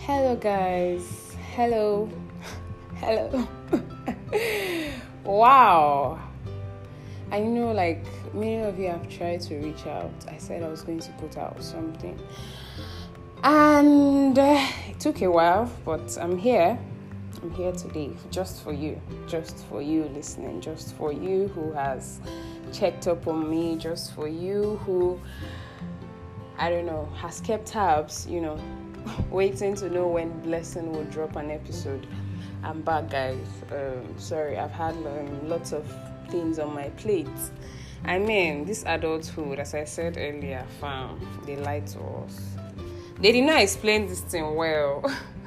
Hello, guys. Hello. Hello. Wow. I know, like, many of you have tried to reach out. I said I was going to put out something. And it took a while, but I'm here. I'm here today just for you listening, just for you who has checked up on me, just for you who, I don't know, has kept tabs, waiting to know when Blessing will drop an episode. I'm back, guys. Sorry, I've had lots of things on my plate. I mean, this adulthood, as I said earlier, fam, they lied to us. They did not explain this thing well.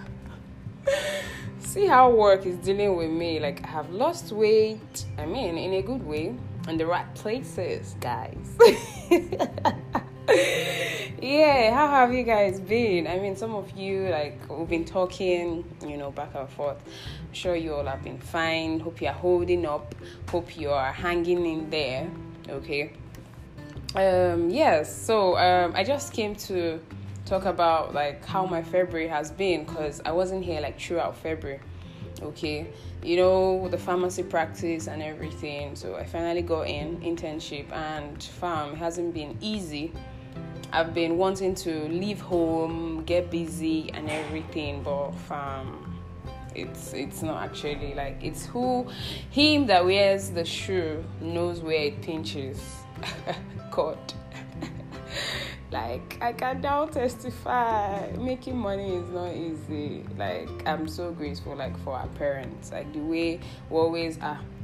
See how work is dealing with me. Like, I have lost weight. I mean, in a good way, in the right places, guys. Yeah, how have you guys been? I mean, some of you, like, we've been talking, back and forth. I'm sure you all have been fine. Hope you are holding up. Hope you are hanging in there. Okay. Yes. So, I just came to talk about, like, how my February has been, because I wasn't here, like, throughout February. Okay. The pharmacy practice and everything. So I finally got in internship, and it hasn't been easy. I've been wanting to leave home, get busy and everything, but it's not actually, like, it's him that wears the shoe knows where it pinches. God. Like, I can now testify, making money is not easy. Like, I'm so grateful, like, for our parents. Like, the way we always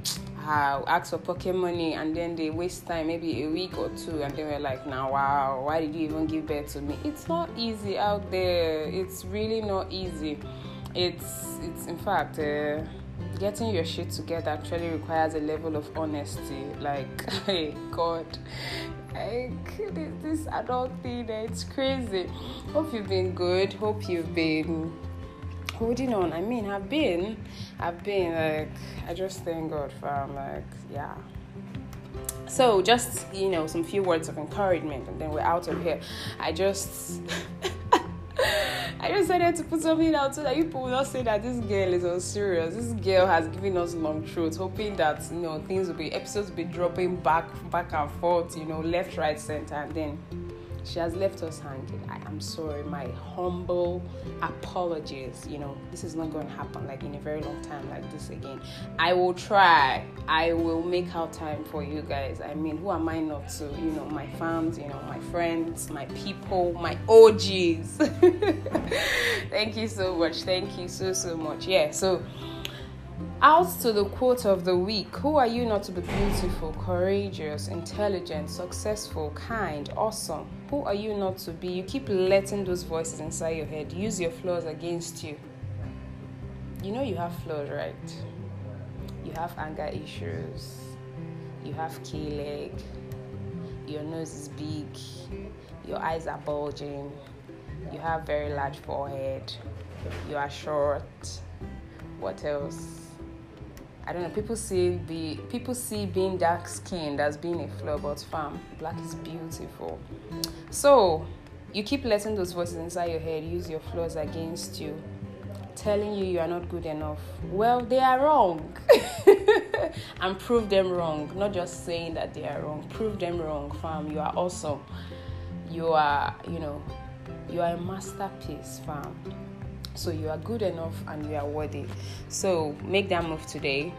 ask for pocket money, and then they waste time, maybe a week or two, and then we're like, now, wow, why did you even give birth to me? It's not easy out there. It's really not easy. It's in fact, getting your shit together actually requires a level of honesty. Like, hey, God. Like, this adult thing, it's crazy. Hope you've been good. Hope you've been holding on. I mean, I've been like, I just thank God for, like, yeah. So just, some few words of encouragement, and then we're out of here. I just decided to put something out so that people will not say that this girl is unserious. This girl has given us long throats, hoping that, episodes will be dropping back and forth, left, right, center, and then she has left us hanging. I am sorry. My humble apologies. This is not going to happen, like, in a very long time like this again. I will try. I will make out time for you guys. I mean, who am I not to? My fans, my friends, my people, my OGs. Thank you so much. Thank you so much. Yeah, so out to the quote of the week. Who are you not to be beautiful, courageous, intelligent, successful, kind, awesome? Who are you not to be? You keep letting those voices inside your head use your flaws against you. You have flaws, right? You have anger issues. You have K-leg. Your nose is big. Your eyes are bulging. You have very large forehead. You are short. What else? I don't know. People see being dark skinned as being a flaw, but black is beautiful. So you keep letting those voices inside your head use your flaws against you, telling you are not good enough. Well, they are wrong. And prove them wrong. Not just saying that they are wrong. Prove them wrong, fam. You are awesome. You are, you are a masterpiece, fam. So you are good enough and you are worthy. So make that move today.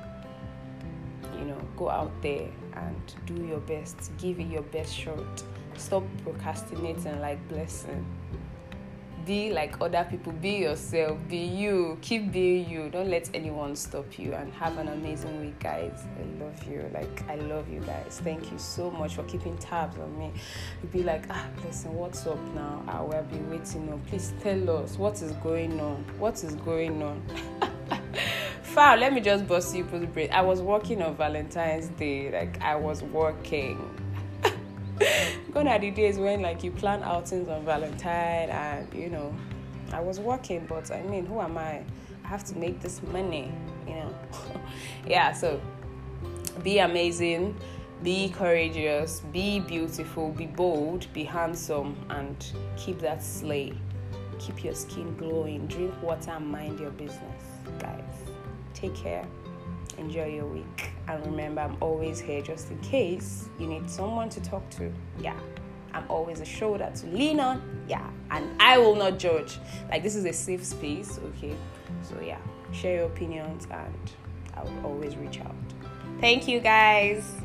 Go out there and do your best. Give it your best shot. Stop procrastinating like Blessing. Be like other people. Be yourself. Be you. Keep being you. Don't let anyone stop you. And have an amazing week, guys. I love you. I love you guys. Thank you so much for keeping tabs on me. You'd be like, Blessing, what's up now? I will be waiting on. Please tell us what is going on. What is going on? Let me just bust you people's brain. I was working on Valentine's Day. Like, I was working. Gone are the days when, like, you plan outings on Valentine and, I was working, but I mean, who am I? I have to make this money, Yeah, so be amazing, be courageous, be beautiful, be bold, be handsome, and keep that slay. keep your skin glowing. Drink water and mind your business, guys. Take care. Enjoy your week. And remember, I'm always here just in case you need someone to talk to. Yeah. I'm always a shoulder to lean on. Yeah. And I will not judge. Like, this is a safe space. Okay. So, yeah. Share your opinions and I will always reach out. Thank you, guys.